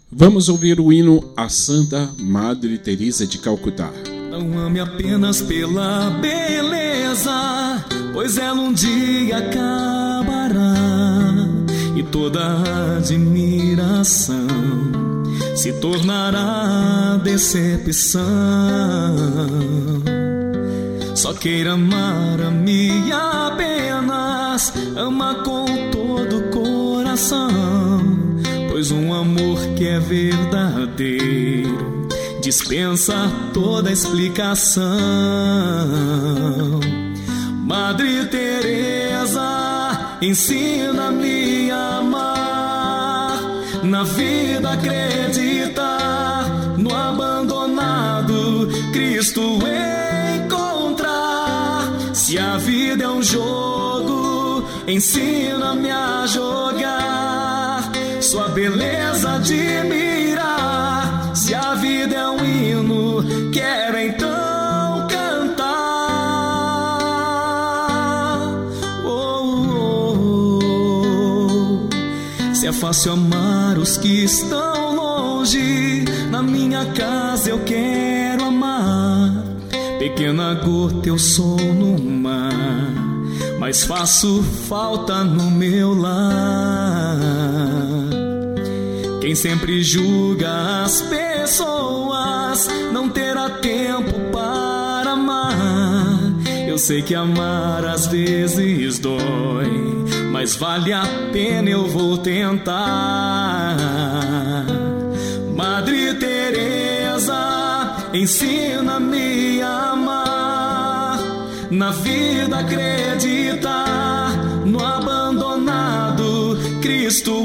Vamos ouvir o hino à Santa Madre Teresa de Calcutá. Não ame apenas pela beleza, pois ela um dia acabará, e toda admiração se tornará decepção. Só queira amar-me apenas, ama com todo o coração, pois um amor que é verdadeiro dispensa toda explicação. Madre Teresa, ensina-me a amar, na vida acreditar, no abandonado Cristo encontrar. Se a vida é um jogo, ensina-me a jogar, sua beleza admirar. Se a vida é um hino, quero então cantar. Se é fácil amar os que estão longe, na minha casa eu quero amar. Pequena gota eu sou no mar, mas faço falta no meu lar. Quem sempre julga as pessoas não terá tempo para amar. Eu sei que amar às vezes dói, mas vale a pena, eu vou tentar. Madre Teresa, ensina-me a amar, na vida acreditar, no abandonado Cristo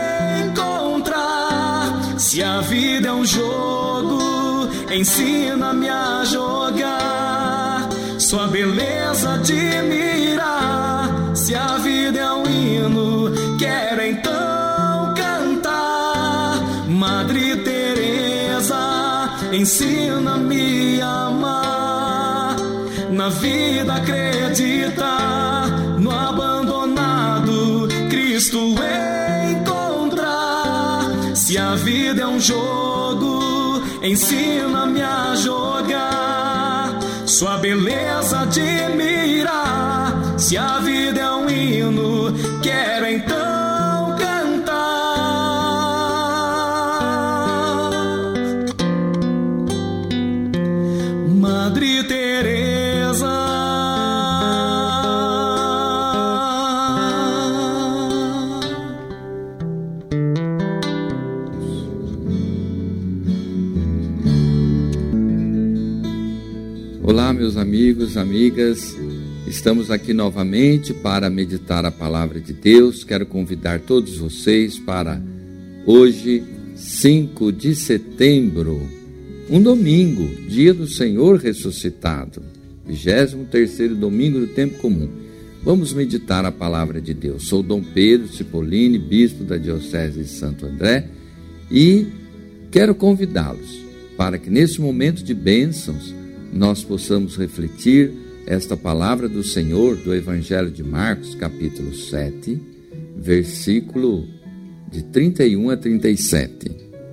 encontrar. Se a vida é um jogo, ensina-me a jogar, sua beleza admirar. Se a vida é um hino, quero então cantar. Madre Teresa, ensina-me a amar, na vida acreditar, no abandonado Cristo encontrar. Se a vida é um jogo, ensina-me a jogar, sua beleza admirar. Se a vida é um hino, quero então cantar. Madre Teresa, olá, meus amigos, amigas, estamos aqui novamente para meditar a palavra de Deus. Quero convidar todos vocês para hoje, 5 de setembro, um domingo, dia do Senhor ressuscitado, 23º domingo do tempo comum. Vamos meditar a palavra de Deus. Sou Dom Pedro Cipollini, bispo da Diocese de Santo André, e quero convidá-los para que nesse momento de bênçãos nós possamos refletir esta palavra do Senhor do Evangelho de Marcos, capítulo 7, versículo de 31 a 37.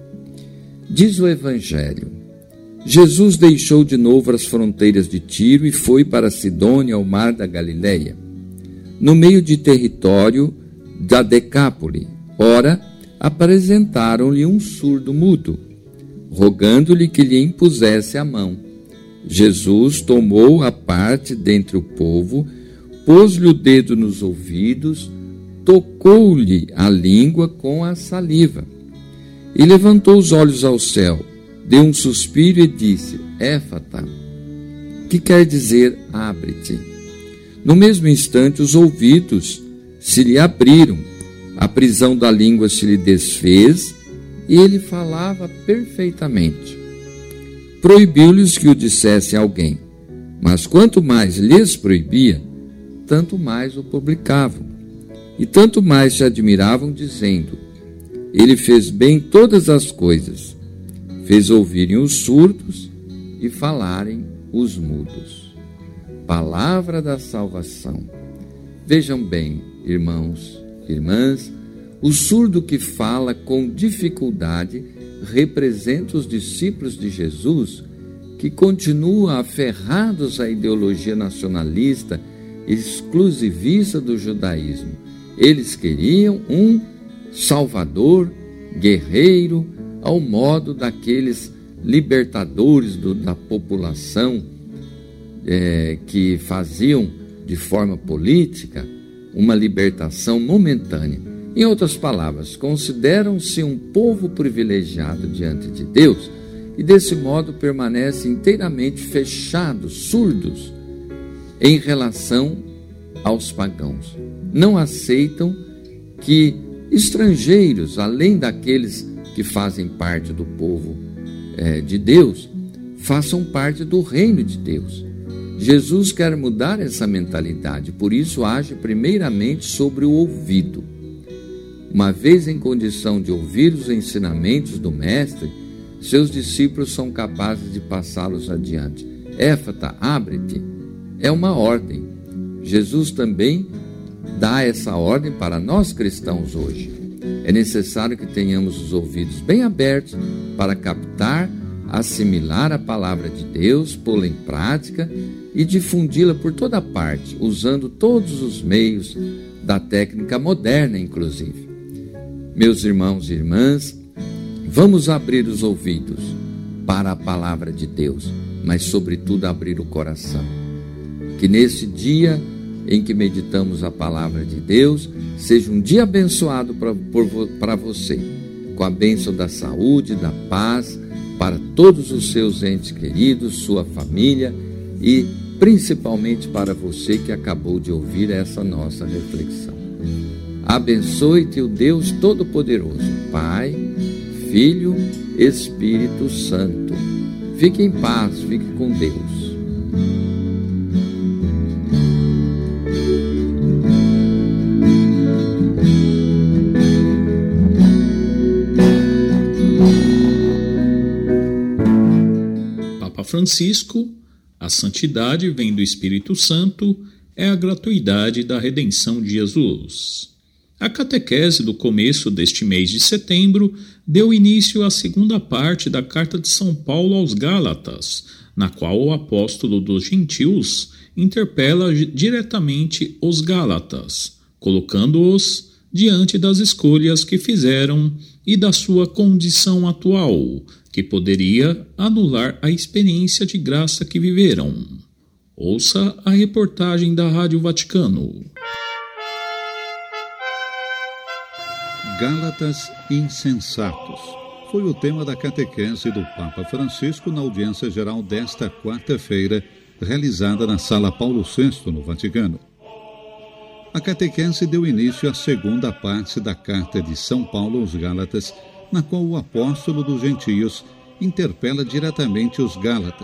Diz o Evangelho: Jesus deixou de novo as fronteiras de Tiro e foi para Sidônia, ao mar da Galileia, no meio de território da Decápole. Ora, apresentaram-lhe um surdo mudo, rogando-lhe que lhe impusesse a mão. Jesus tomou a parte dentre o povo, pôs-lhe o dedo nos ouvidos, tocou-lhe a língua com a saliva, e levantou os olhos ao céu, deu um suspiro e disse: Éfata, que quer dizer abre-te. No mesmo instante os ouvidos se lhe abriram, a prisão da língua se lhe desfez e ele falava perfeitamente. Proibiu-lhes que o dissessem a alguém, mas quanto mais lhes proibia, tanto mais o publicavam, e tanto mais se admiravam, dizendo: Ele fez bem todas as coisas, fez ouvirem os surdos e falarem os mudos. Palavra da salvação. Vejam bem, irmãos e irmãs, o surdo que fala com dificuldade representa os discípulos de Jesus que continuam aferrados à ideologia nacionalista exclusivista do judaísmo. Eles queriam um salvador, guerreiro, ao modo daqueles libertadores da população que faziam de forma política uma libertação momentânea. Em outras palavras, consideram-se um povo privilegiado diante de Deus e desse modo permanecem inteiramente fechados, surdos em relação aos pagãos. Não aceitam que estrangeiros, além daqueles que fazem parte do povo de Deus, façam parte do reino de Deus. Jesus quer mudar essa mentalidade, por isso age primeiramente sobre o ouvido. Uma vez em condição de ouvir os ensinamentos do Mestre, seus discípulos são capazes de passá-los adiante. Éfata, abre-te, é uma ordem. Jesus também dá essa ordem para nós cristãos hoje. É necessário que tenhamos os ouvidos bem abertos para captar, assimilar a palavra de Deus, pô-la em prática e difundi-la por toda parte, usando todos os meios da técnica moderna, inclusive. Meus irmãos e irmãs, vamos abrir os ouvidos para a palavra de Deus, mas sobretudo abrir o coração. Que nesse dia em que meditamos a palavra de Deus, seja um dia abençoado para você, com a bênção da saúde, da paz, para todos os seus entes queridos, sua família e principalmente para você que acabou de ouvir essa nossa reflexão. Abençoe-te o Deus Todo-Poderoso, Pai, Filho, Espírito Santo. Fique em paz, fique com Deus. Francisco, a santidade vem do Espírito Santo, é a gratuidade da redenção de Jesus. A catequese do começo deste mês de setembro deu início à segunda parte da carta de São Paulo aos Gálatas, na qual o apóstolo dos gentios interpela diretamente os Gálatas, colocando-os diante das escolhas que fizeram e da sua condição atual, que poderia anular a experiência de graça que viveram. Ouça a reportagem da Rádio Vaticano. Gálatas insensatos foi o tema da catequese do Papa Francisco na audiência geral desta quarta-feira, realizada na Sala Paulo VI, no Vaticano. A catequese deu início à segunda parte da carta de São Paulo aos Gálatas, na qual o apóstolo dos gentios interpela diretamente os Gálatas,